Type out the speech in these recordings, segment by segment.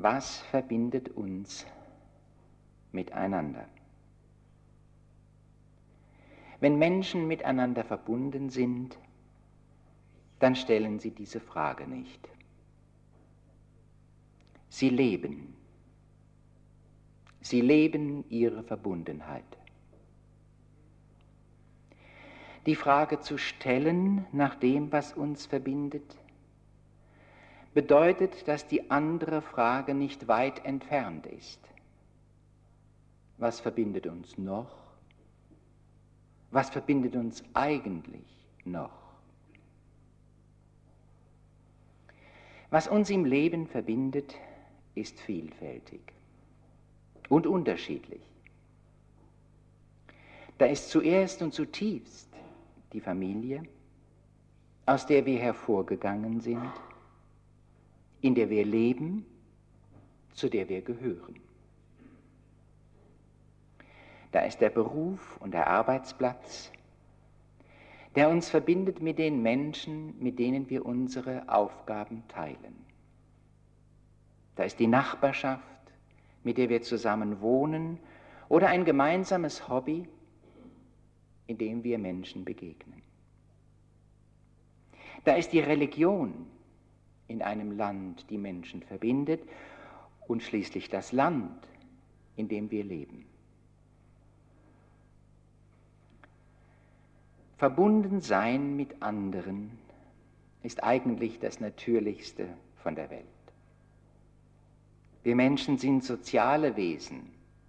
Was verbindet uns miteinander? Wenn Menschen miteinander verbunden sind, dann stellen sie diese Frage nicht. Sie leben ihre Verbundenheit. Die Frage zu stellen nach dem, was uns verbindet, bedeutet, dass die andere Frage nicht weit entfernt ist. Was verbindet uns noch? Was verbindet uns eigentlich noch? Was uns im Leben verbindet, ist vielfältig und unterschiedlich. Da ist zuerst und zutiefst die Familie, aus der wir hervorgegangen sind, in der wir leben, zu der wir gehören. Da ist der Beruf und der Arbeitsplatz, der uns verbindet mit den Menschen, mit denen wir unsere Aufgaben teilen. Da ist die Nachbarschaft, mit der wir zusammen wohnen, oder ein gemeinsames Hobby, in dem wir Menschen begegnen. Da ist die Religion in einem Land, die Menschen verbindet, und schließlich das Land, in dem wir leben. Verbunden sein mit anderen ist eigentlich das Natürlichste von der Welt. Wir Menschen sind soziale Wesen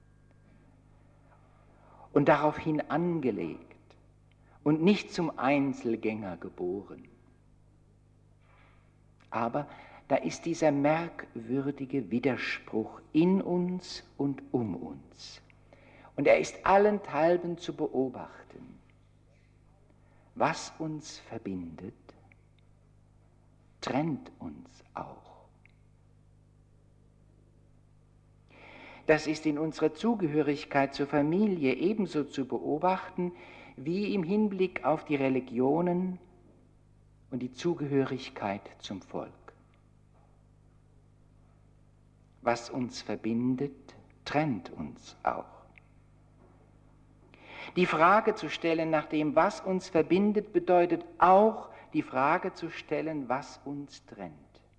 und daraufhin angelegt und nicht zum Einzelgänger geboren. Aber da ist dieser merkwürdige Widerspruch in uns und um uns. Und er ist allenthalben zu beobachten. Was uns verbindet, trennt uns auch. Das ist in unserer Zugehörigkeit zur Familie ebenso zu beobachten, wie im Hinblick auf die Religionen und die Zugehörigkeit zum Volk. Was uns verbindet, trennt uns auch. Die Frage zu stellen nach dem, was uns verbindet, bedeutet auch die Frage zu stellen, was uns trennt.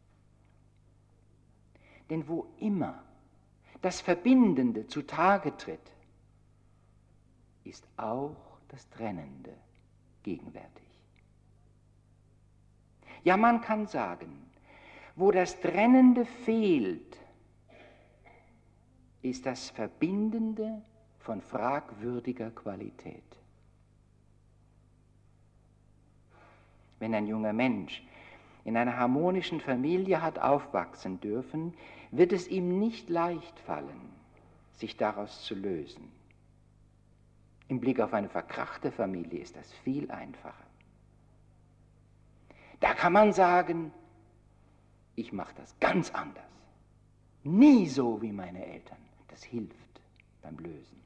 Denn wo immer das Verbindende zutage tritt, ist auch das Trennende gegenwärtig. Ja, man kann sagen, wo das Trennende fehlt, ist das Verbindende von fragwürdiger Qualität. Wenn ein junger Mensch in einer harmonischen Familie hat aufwachsen dürfen, wird es ihm nicht leicht fallen, sich daraus zu lösen. Im Blick auf eine verkrachte Familie ist das viel einfacher. Da kann man sagen, ich mache das ganz anders. Nie so wie meine Eltern. Das hilft beim Lösen.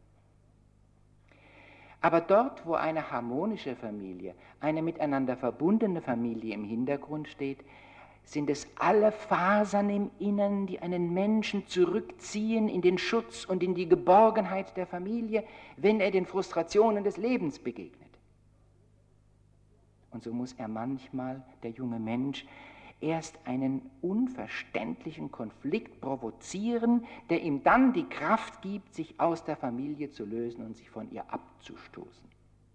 Aber dort, wo eine harmonische Familie, eine miteinander verbundene Familie im Hintergrund steht, sind es alle Fasern im Innern, die einen Menschen zurückziehen in den Schutz und in die Geborgenheit der Familie, wenn er den Frustrationen des Lebens begegnet. Und so muss er manchmal, der junge Mensch, erst einen unverständlichen Konflikt provozieren, der ihm dann die Kraft gibt, sich aus der Familie zu lösen und sich von ihr abzustoßen.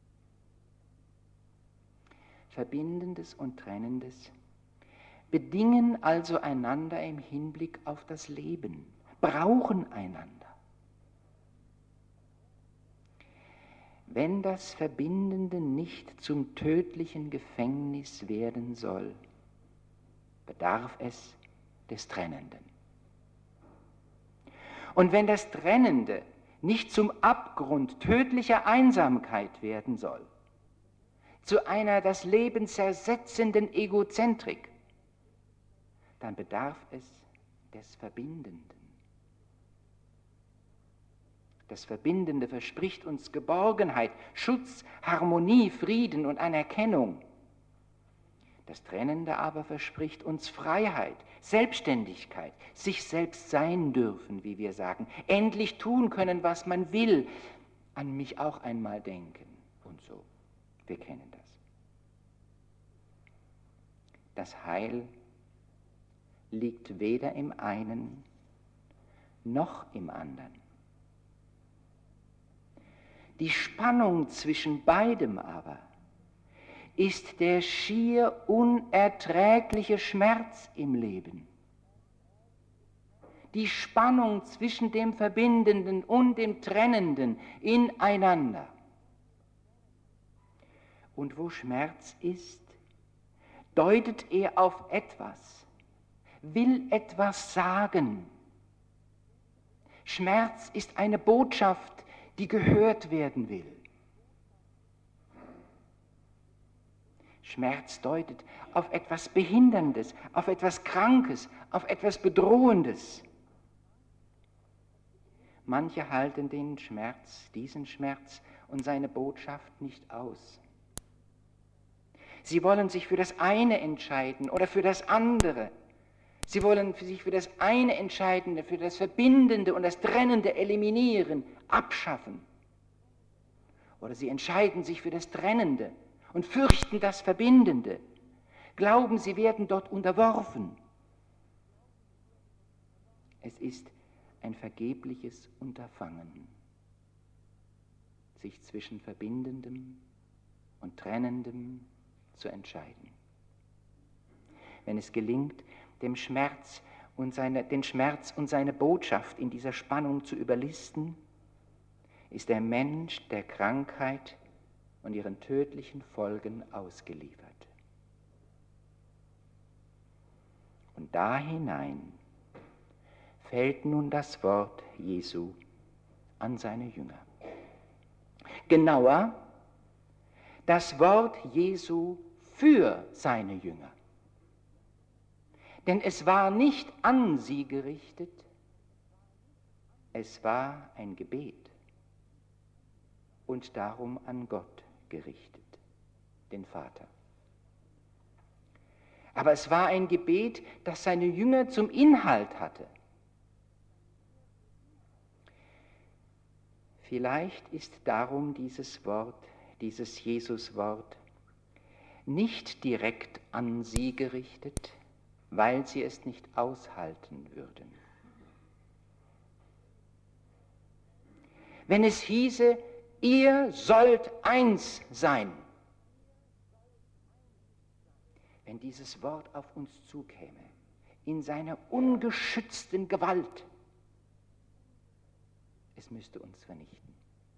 Verbindendes und Trennendes bedingen also einander im Hinblick auf das Leben, brauchen einander. Wenn das Verbindende nicht zum tödlichen Gefängnis werden soll, bedarf es des Trennenden. Und wenn das Trennende nicht zum Abgrund tödlicher Einsamkeit werden soll, zu einer das Leben zersetzenden Egozentrik, dann bedarf es des Verbindenden. Das Verbindende verspricht uns Geborgenheit, Schutz, Harmonie, Frieden und Anerkennung. Das Trennende aber verspricht uns Freiheit, Selbstständigkeit, sich selbst sein dürfen, wie wir sagen, endlich tun können, was man will, an mich auch einmal denken und so. Wir kennen das. Das Heil liegt weder im einen noch im anderen. Die Spannung zwischen beidem aber ist der schier unerträgliche Schmerz im Leben. Die Spannung zwischen dem Verbindenden und dem Trennenden ineinander. Und wo Schmerz ist, deutet er auf etwas, will etwas sagen. Schmerz ist eine Botschaft, die gehört werden will. Schmerz deutet auf etwas Behinderndes, auf etwas Krankes, auf etwas Bedrohendes. Manche halten den Schmerz, diesen Schmerz und seine Botschaft nicht aus. Sie wollen sich für das eine entscheiden oder für das andere. Sie wollen sich für das eine Entscheidende, für das Verbindende und das Trennende eliminieren, abschaffen. Oder sie entscheiden sich für das Trennende und fürchten das Verbindende, glauben, sie werden dort unterworfen. Es ist ein vergebliches Unterfangen, sich zwischen Verbindendem und Trennendem zu entscheiden. Wenn es gelingt, den Schmerz und seine Botschaft in dieser Spannung zu überlisten, ist der Mensch der Krankheit und ihren tödlichen Folgen ausgeliefert. Und da hinein fällt nun das Wort Jesu an seine Jünger. Genauer, das Wort Jesu für seine Jünger. Denn es war nicht an sie gerichtet, es war ein Gebet und darum an Gott gerichtet, den Vater. Aber es war ein Gebet, das seine Jünger zum Inhalt hatte. Vielleicht ist darum dieses Wort, dieses Jesuswort, nicht direkt an sie gerichtet, weil sie es nicht aushalten würden. Wenn es hieße, ihr sollt eins sein, wenn dieses Wort auf uns zukäme, in seiner ungeschützten Gewalt, es müsste uns vernichten.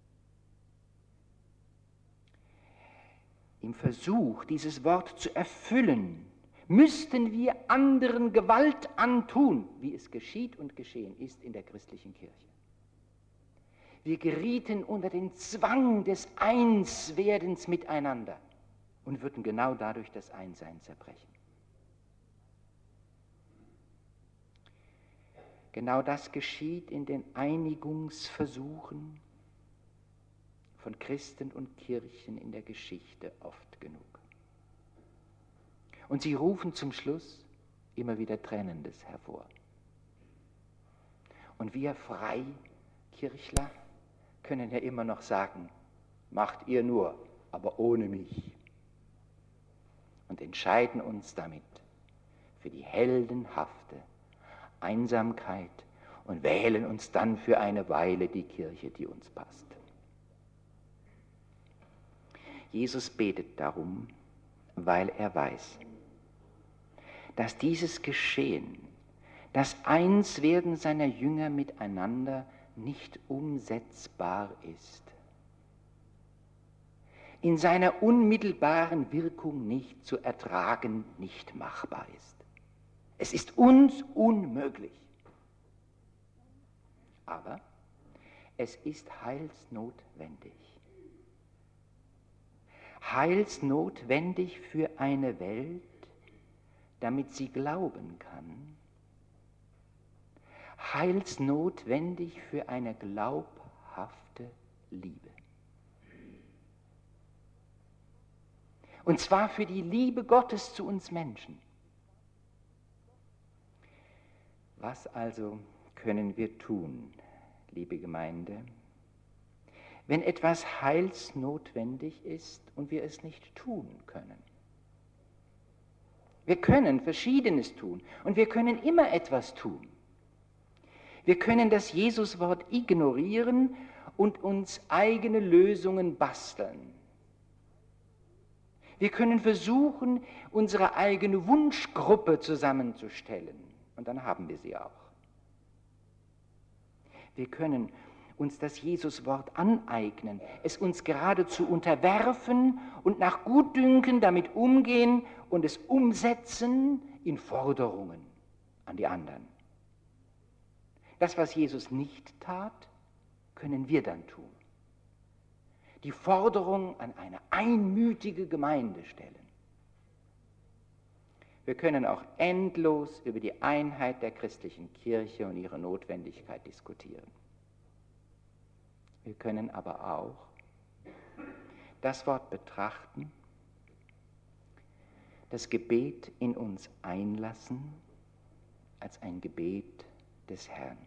Im Versuch, dieses Wort zu erfüllen, müssten wir anderen Gewalt antun, wie es geschieht und geschehen ist in der christlichen Kirche. Wir gerieten unter den Zwang des Einswerdens miteinander und würden genau dadurch das Einssein zerbrechen. Genau das geschieht in den Einigungsversuchen von Christen und Kirchen in der Geschichte oft genug. Und sie rufen zum Schluss immer wieder Trennendes hervor. Und wir Freikirchler können ja immer noch sagen, macht ihr nur, aber ohne mich. Und entscheiden uns damit für die heldenhafte Einsamkeit und wählen uns dann für eine Weile die Kirche, die uns passt. Jesus betet darum, weil er weiß, dass dieses Geschehen, das Einswerden seiner Jünger miteinander nicht umsetzbar ist, in seiner unmittelbaren Wirkung nicht zu ertragen, nicht machbar ist. Es ist uns unmöglich. Aber es ist heilsnotwendig. Heilsnotwendig für eine Welt, damit sie glauben kann. Heilsnotwendig für eine glaubhafte Liebe. Und zwar für die Liebe Gottes zu uns Menschen. Was also können wir tun, liebe Gemeinde, wenn etwas heilsnotwendig ist und wir es nicht tun können? Wir können Verschiedenes tun und wir können immer etwas tun. Wir können das Jesuswort ignorieren und uns eigene Lösungen basteln. Wir können versuchen, unsere eigene Wunschgruppe zusammenzustellen und dann haben wir sie auch. Wir können uns das Jesuswort aneignen, es uns geradezu unterwerfen und nach Gutdünken damit umgehen und es umsetzen in Forderungen an die anderen. Das, was Jesus nicht tat, können wir dann tun. Die Forderung an eine einmütige Gemeinde stellen. Wir können auch endlos über die Einheit der christlichen Kirche und ihre Notwendigkeit diskutieren. Wir können aber auch das Wort betrachten, das Gebet in uns einlassen als ein Gebet des Herrn.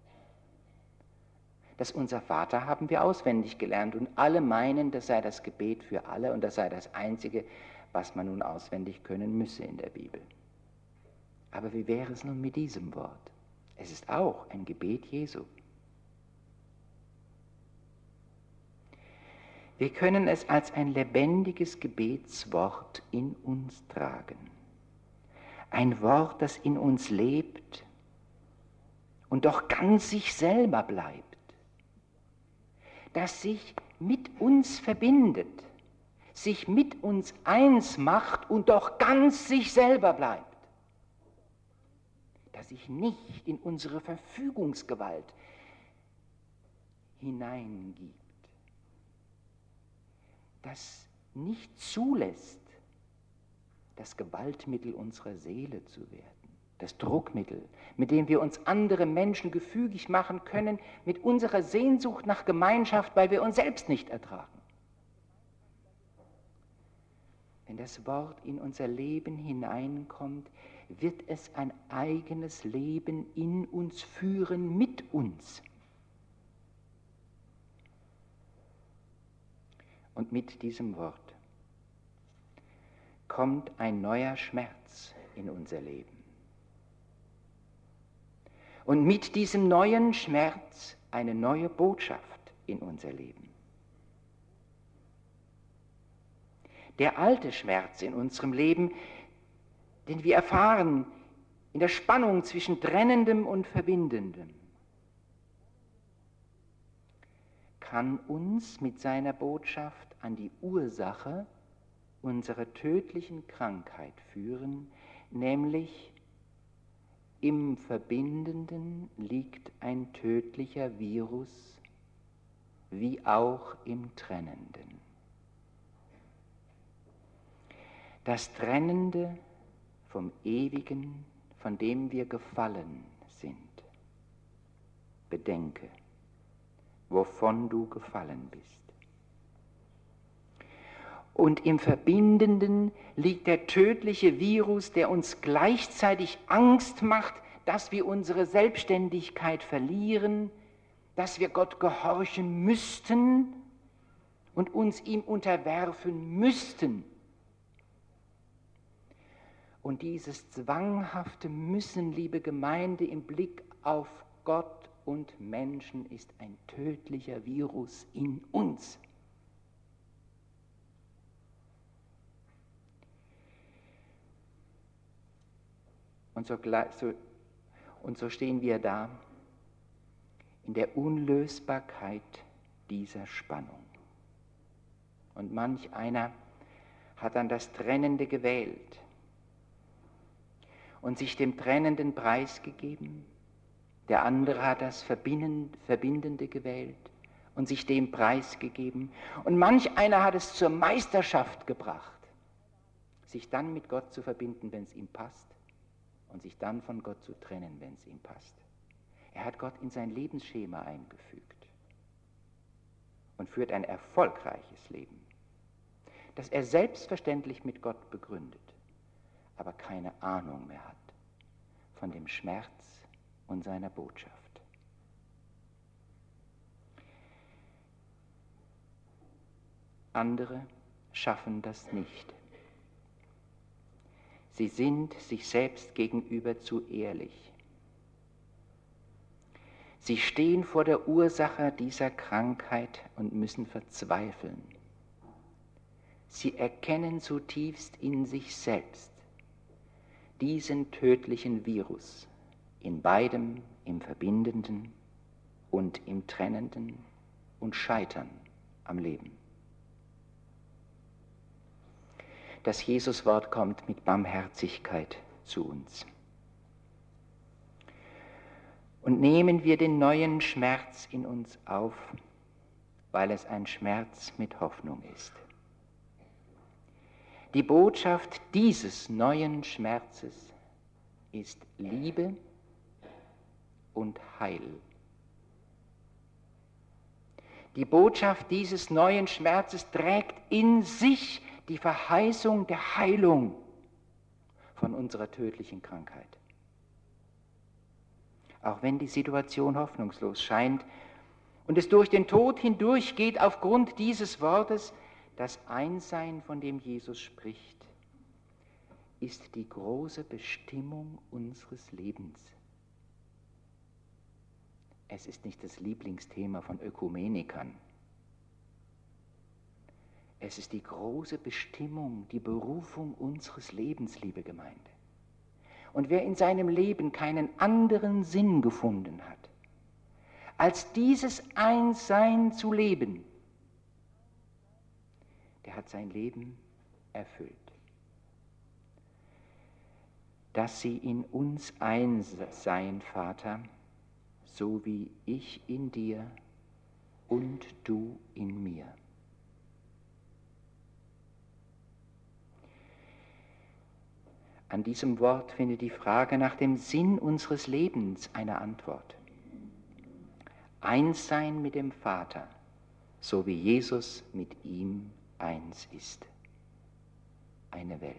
Das Unser Vater haben wir auswendig gelernt und alle meinen, das sei das Gebet für alle und das sei das Einzige, was man nun auswendig können müsse in der Bibel. Aber wie wäre es nun mit diesem Wort? Es ist auch ein Gebet Jesu. Wir können es als ein lebendiges Gebetswort in uns tragen. Ein Wort, das in uns lebt und doch ganz sich selber bleibt. Das sich mit uns verbindet, sich mit uns eins macht und doch ganz sich selber bleibt. Das sich nicht in unsere Verfügungsgewalt hineingibt. Das nicht zulässt, das Gewaltmittel unserer Seele zu werden. Das Druckmittel, mit dem wir uns andere Menschen gefügig machen können, mit unserer Sehnsucht nach Gemeinschaft, weil wir uns selbst nicht ertragen. Wenn das Wort in unser Leben hineinkommt, wird es ein eigenes Leben in uns führen, mit uns. Und mit diesem Wort kommt ein neuer Schmerz in unser Leben. Und mit diesem neuen Schmerz eine neue Botschaft in unser Leben. Der alte Schmerz in unserem Leben, den wir erfahren in der Spannung zwischen Trennendem und Verbindendem, kann uns mit seiner Botschaft an die Ursache unserer tödlichen Krankheit führen, nämlich im Verbindenden liegt ein tödlicher Virus, wie auch im Trennenden. Das Trennende vom Ewigen, von dem wir gefallen sind. Bedenke, wovon du gefallen bist. Und im Verbindenden liegt der tödliche Virus, der uns gleichzeitig Angst macht, dass wir unsere Selbstständigkeit verlieren, dass wir Gott gehorchen müssten und uns ihm unterwerfen müssten. Und dieses zwanghafte Müssen, liebe Gemeinde, im Blick auf Gott und Menschen ist ein tödlicher Virus in uns. Und so stehen wir da in der Unlösbarkeit dieser Spannung. Und manch einer hat dann das Trennende gewählt und sich dem Trennenden preisgegeben. Der andere hat das Verbindende gewählt und sich dem preisgegeben. Und manch einer hat es zur Meisterschaft gebracht, sich dann mit Gott zu verbinden, wenn es ihm passt, und sich dann von Gott zu trennen, wenn es ihm passt. Er hat Gott in sein Lebensschema eingefügt und führt ein erfolgreiches Leben. das er selbstverständlich mit Gott begründet, aber keine Ahnung mehr hat von dem Schmerz und seiner Botschaft. Andere schaffen das nicht. Sie sind sich selbst gegenüber zu ehrlich. Sie stehen vor der Ursache dieser Krankheit und müssen verzweifeln. Sie erkennen zutiefst in sich selbst diesen tödlichen Virus, in beidem, im Verbindenden und im Trennenden und Scheitern am Leben. Das Jesuswort kommt mit Barmherzigkeit zu uns. Und nehmen wir den neuen Schmerz in uns auf, weil es ein Schmerz mit Hoffnung ist. Die Botschaft dieses neuen Schmerzes ist Liebe und Heil. Die Botschaft dieses neuen Schmerzes trägt in sich die Verheißung der Heilung von unserer tödlichen Krankheit. Auch wenn die Situation hoffnungslos scheint und es durch den Tod hindurch geht aufgrund dieses Wortes, das Einssein, von dem Jesus spricht, ist die große Bestimmung unseres Lebens. Es ist nicht das Lieblingsthema von Ökumenikern. Es ist die große Bestimmung, die Berufung unseres Lebens, liebe Gemeinde. Und wer in seinem Leben keinen anderen Sinn gefunden hat, als dieses Einssein zu leben, der hat sein Leben erfüllt. Dass sie in uns eins seien, Vater, so wie ich in dir und du in mir. An diesem Wort findet die Frage nach dem Sinn unseres Lebens eine Antwort. Eins sein mit dem Vater, so wie Jesus mit ihm eins ist. Eine Welt.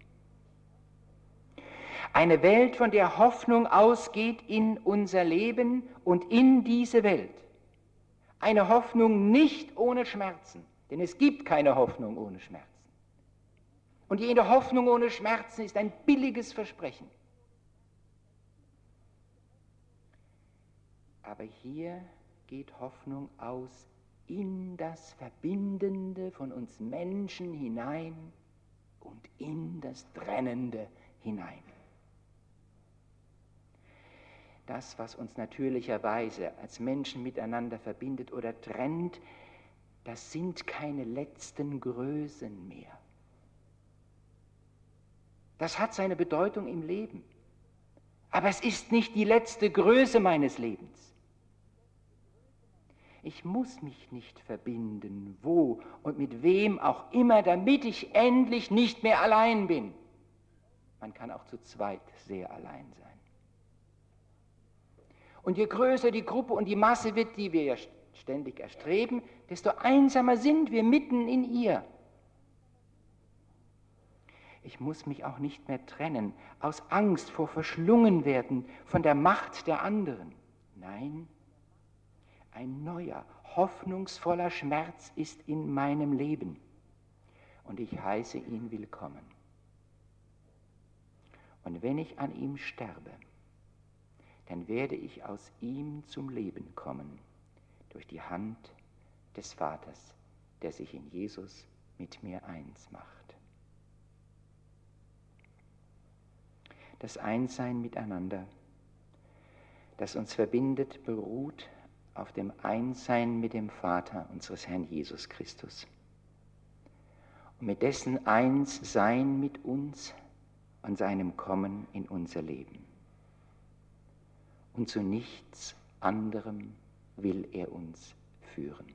Eine Welt, von der Hoffnung ausgeht in unser Leben und in diese Welt. Eine Hoffnung nicht ohne Schmerzen, denn es gibt keine Hoffnung ohne Schmerzen. Und jede Hoffnung ohne Schmerzen ist ein billiges Versprechen. Aber hier geht Hoffnung aus in das Verbindende von uns Menschen hinein und in das Trennende hinein. Das, was uns natürlicherweise als Menschen miteinander verbindet oder trennt, das sind keine letzten Größen mehr. Das hat seine Bedeutung im Leben. Aber es ist nicht die letzte Größe meines Lebens. Ich muss mich nicht verbinden, wo und mit wem auch immer, damit ich endlich nicht mehr allein bin. Man kann auch zu zweit sehr allein sein. Und je größer die Gruppe und die Masse wird, die wir ja ständig erstreben, desto einsamer sind wir mitten in ihr. Ich muss mich auch nicht mehr trennen, aus Angst vor Verschlungenwerden von der Macht der anderen. Nein, ein neuer, hoffnungsvoller Schmerz ist in meinem Leben und ich heiße ihn willkommen. Und wenn ich an ihm sterbe, dann werde ich aus ihm zum Leben kommen, durch die Hand des Vaters, der sich in Jesus mit mir eins macht. Das Einssein miteinander, das uns verbindet, beruht auf dem Einssein mit dem Vater unseres Herrn Jesus Christus. Und mit dessen Einssein mit uns und seinem Kommen in unser Leben. Und zu nichts anderem will er uns führen.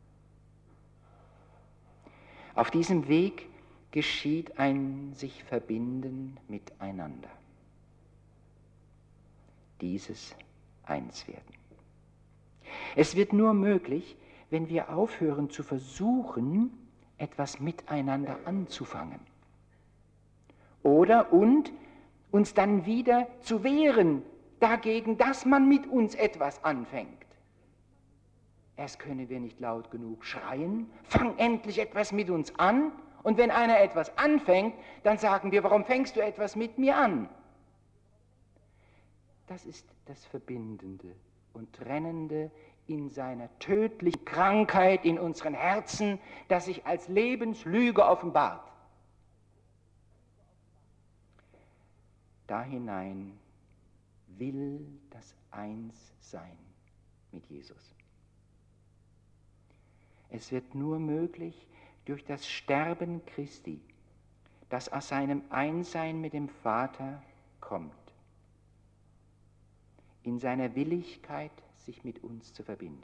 Auf diesem Weg geschieht ein sich verbinden miteinander. Dieses Einswerden. Es wird nur möglich, wenn wir aufhören zu versuchen, etwas miteinander anzufangen. Oder und uns dann wieder zu wehren dagegen, dass man mit uns etwas anfängt. Erst können wir nicht laut genug schreien, fang endlich etwas mit uns an. Und wenn einer etwas anfängt, dann sagen wir, warum fängst du etwas mit mir an? Das ist das Verbindende und Trennende in seiner tödlichen Krankheit in unseren Herzen, das sich als Lebenslüge offenbart. Da hinein will das Einssein mit Jesus. Es wird nur möglich durch das Sterben Christi, das aus seinem Einssein mit dem Vater kommt, in seiner Willigkeit, sich mit uns zu verbinden.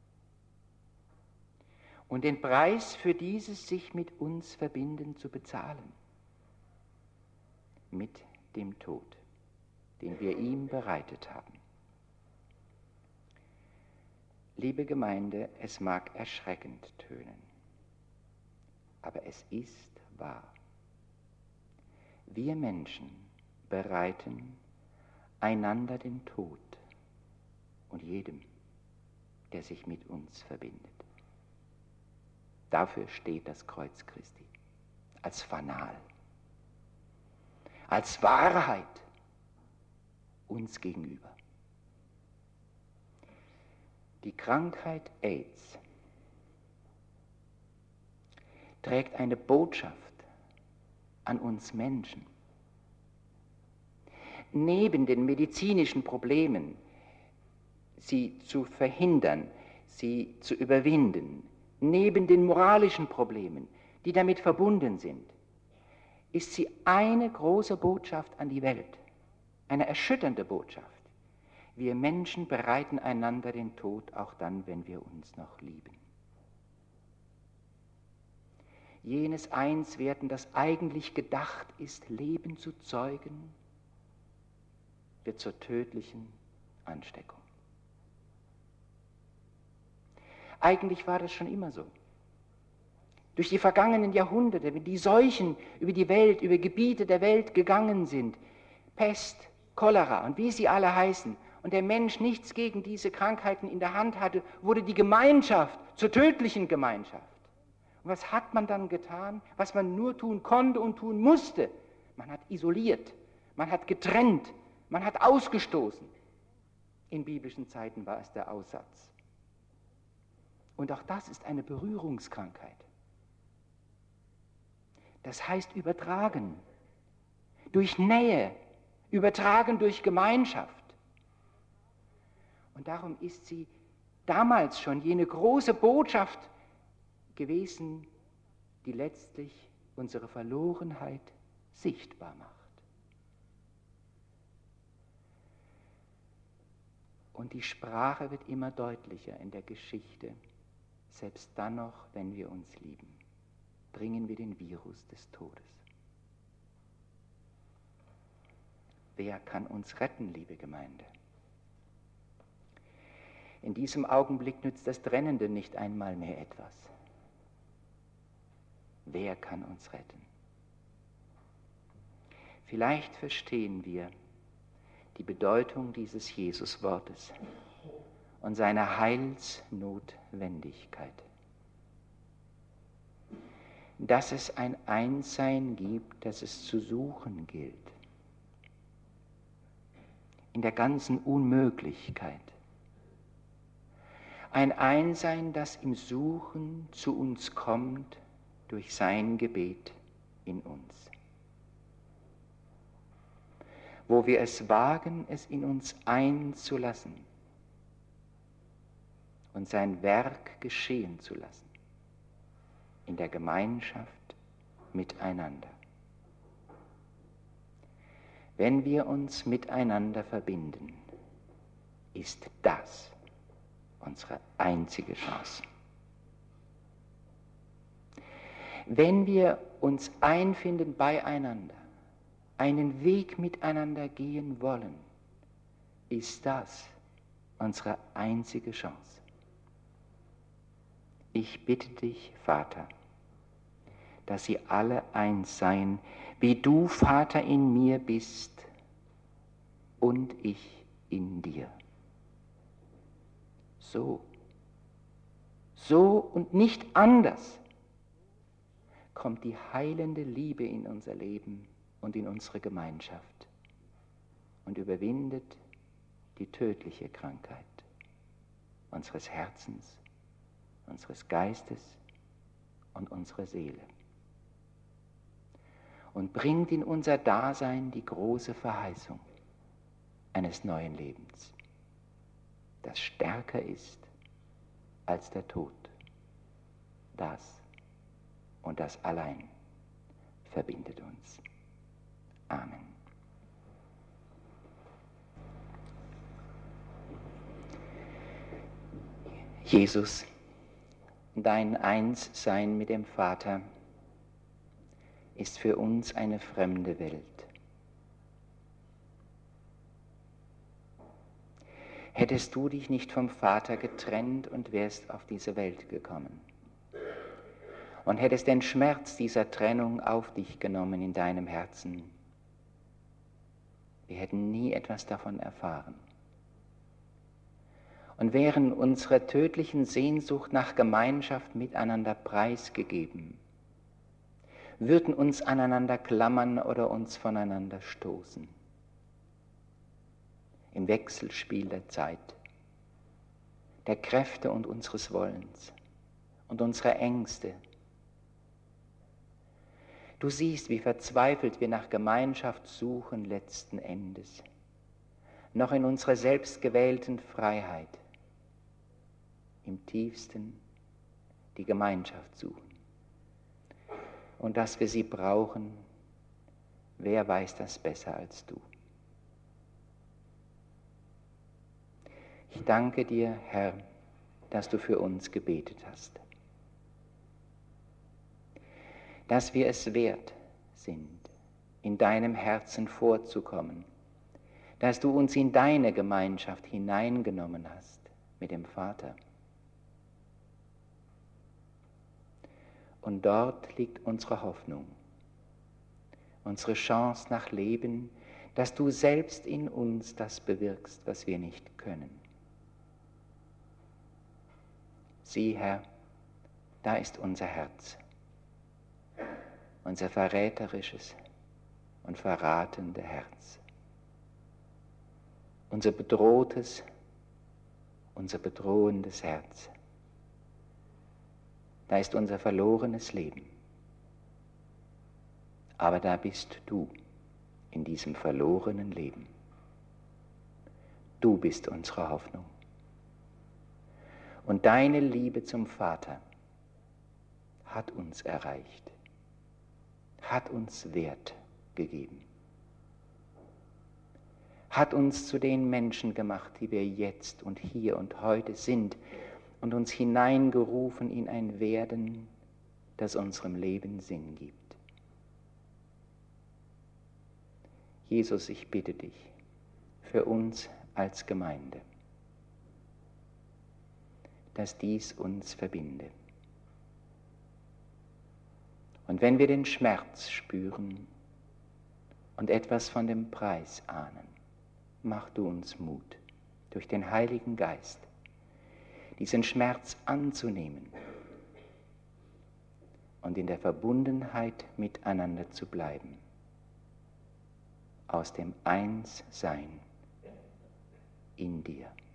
Und den Preis für dieses sich mit uns verbinden zu bezahlen, mit dem Tod, den wir ihm bereitet haben. Liebe Gemeinde, es mag erschreckend tönen, aber es ist wahr. Wir Menschen bereiten einander den Tod und jedem, der sich mit uns verbindet. Dafür steht das Kreuz Christi, als Fanal, als Wahrheit uns gegenüber. Die Krankheit AIDS trägt eine Botschaft an uns Menschen. Neben den medizinischen Problemen, sie zu verhindern, sie zu überwinden, neben den moralischen Problemen, die damit verbunden sind, ist sie eine große Botschaft an die Welt, eine erschütternde Botschaft. Wir Menschen bereiten einander den Tod, auch dann, wenn wir uns noch lieben. Jenes Einswerden, das eigentlich gedacht ist, Leben zu zeugen, wird zur tödlichen Ansteckung. Eigentlich war das schon immer so. Durch die vergangenen Jahrhunderte, wenn die Seuchen über die Welt, über Gebiete der Welt gegangen sind, Pest, Cholera und wie sie alle heißen, und der Mensch nichts gegen diese Krankheiten in der Hand hatte, wurde die Gemeinschaft zur tödlichen Gemeinschaft. Und was hat man dann getan? Was man nur tun konnte und tun musste. Man hat isoliert, man hat getrennt, man hat ausgestoßen. In biblischen Zeiten war es der Aussatz. Und auch das ist eine Berührungskrankheit. Das heißt übertragen, durch Nähe, übertragen durch Gemeinschaft. Und darum ist sie damals schon jene große Botschaft gewesen, die letztlich unsere Verlorenheit sichtbar macht. Und die Sprache wird immer deutlicher in der Geschichte. Selbst dann noch, wenn wir uns lieben, bringen wir den Virus des Todes. Wer kann uns retten, liebe Gemeinde? In diesem Augenblick nützt das Trennende nicht einmal mehr etwas. Wer kann uns retten? Vielleicht verstehen wir die Bedeutung dieses Jesuswortes und seine Heilsnotwendigkeit. Dass es ein Einssein gibt, das es zu suchen gilt. In der ganzen Unmöglichkeit. Ein Einsein, das im Suchen zu uns kommt durch sein Gebet in uns. Wo wir es wagen, es in uns einzulassen und sein Werk geschehen zu lassen, in der Gemeinschaft miteinander. Wenn wir uns miteinander verbinden, ist das unsere einzige Chance. Wenn wir uns einfinden beieinander, einen Weg miteinander gehen wollen, ist das unsere einzige Chance. Ich bitte dich, Vater, dass sie alle eins seien, wie du, Vater, in mir bist und ich in dir. So und nicht anders kommt die heilende Liebe in unser Leben und in unsere Gemeinschaft und überwindet die tödliche Krankheit unseres Herzens, unseres Geistes und unserer Seele und bringt in unser Dasein die große Verheißung eines neuen Lebens, das stärker ist als der Tod. Das und das allein verbindet uns. Amen. Jesus, dein Einssein mit dem Vater ist für uns eine fremde Welt. Hättest du dich nicht vom Vater getrennt und wärst auf diese Welt gekommen und hättest den Schmerz dieser Trennung auf dich genommen in deinem Herzen, wir hätten nie etwas davon erfahren. Und wären unserer tödlichen Sehnsucht nach Gemeinschaft miteinander preisgegeben, würden uns aneinander klammern oder uns voneinander stoßen. Im Wechselspiel der Zeit, der Kräfte und unseres Wollens und unserer Ängste. Du siehst, wie verzweifelt wir nach Gemeinschaft suchen letzten Endes, noch in unserer selbstgewählten Freiheit, im tiefsten die Gemeinschaft suchen. Und dass wir sie brauchen, wer weiß das besser als du? Ich danke dir, Herr, dass du für uns gebetet hast, dass wir es wert sind, in deinem Herzen vorzukommen, dass du uns in deine Gemeinschaft hineingenommen hast mit dem Vater. Und dort liegt unsere Hoffnung, unsere Chance nach Leben, dass du selbst in uns das bewirkst, was wir nicht können. Sieh, Herr, da ist unser Herz, unser verräterisches und verratende Herz, unser bedrohtes, unser bedrohendes Herz. Da ist unser verlorenes Leben. Aber da bist du in diesem verlorenen Leben. Du bist unsere Hoffnung. Und deine Liebe zum Vater hat uns erreicht, hat uns Wert gegeben, hat uns zu den Menschen gemacht, die wir jetzt und hier und heute sind, und uns hineingerufen in ein Werden, das unserem Leben Sinn gibt. Jesus, ich bitte dich für uns als Gemeinde, dass dies uns verbinde. Und wenn wir den Schmerz spüren und etwas von dem Preis ahnen, mach du uns Mut, durch den Heiligen Geist diesen Schmerz anzunehmen und in der Verbundenheit miteinander zu bleiben, aus dem Einssein in dir.